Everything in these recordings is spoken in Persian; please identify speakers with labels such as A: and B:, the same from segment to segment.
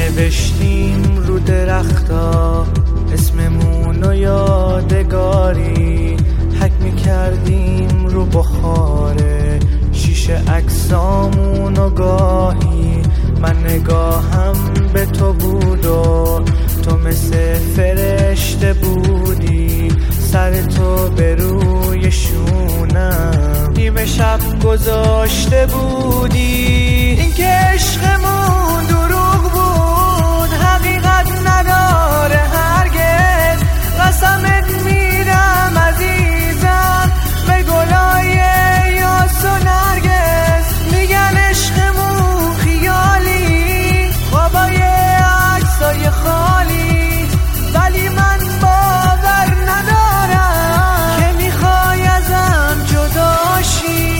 A: نوشتیم رو درختا اسممون و یادگاری، حک میکردیم رو بخاره شیشه عکسامون و گاهی من نگاهم به تو بود و تو مثل فرشته بودی، سر تو به روی شونم نیمه شب گذاشته بودی. این که عشقمون دروغ بود حقیقت نداره هرگز، قسمت میدم عزیزم به گلای یاس و نرگس. میگن عشقمون خیالی خوابای عکسای خالی، ولی من باور ندارم که میخوای ازم جدا شی.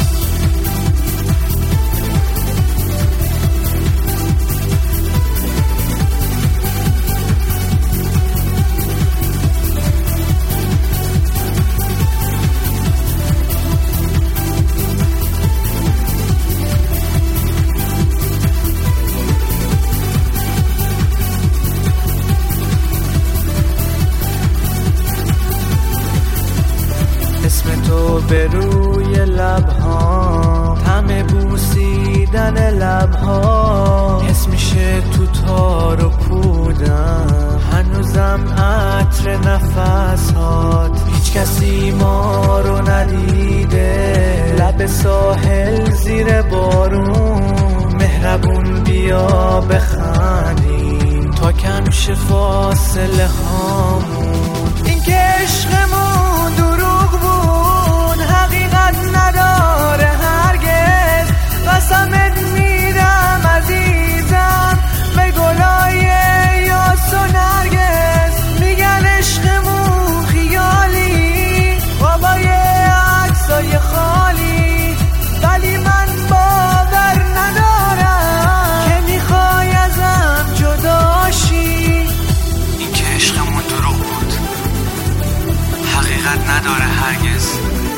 A: اسم تو به روی لبها، طعم بوسیدن لبها، حس میشه تو تار و پودم، هنوزم عطر نفسات. هیچ کسی ما رو ندیده، لب ساحل زیر بارون، مهربون بیا بخندیم تا کم شه فاصله هامون. این که عشقمون دروغ بود حقیقت نداره هرگز، قسمت میدم عزیزم به گلای یاس و نرگس. میگن عشقمون خیالی خوابای عکسای خالی، ولی من باور ندارم که میخوای ازم جدا شی.
B: این که عشقمون دروغ بود حقیقت نداره هرگز،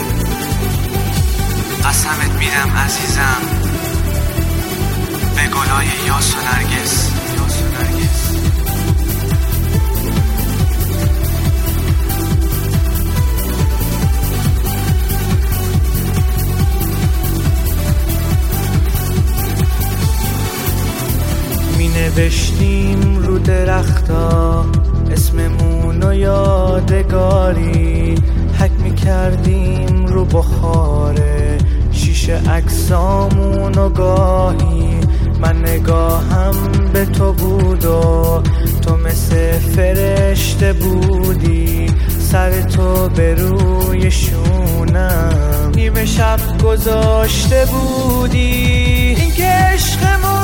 B: قسمت میدم عزیزم به گلای یاس و نرگس.
A: می نوشتیم رو درختا اسممون و یادگاری، حک میکردیم رو بخاره شیشه عکسامون و گاهی من نگاهم به تو بود و تو مثل فرشته بودی، سر تو به روی شونم نیمه شب گذاشته بودی. این که عشقمون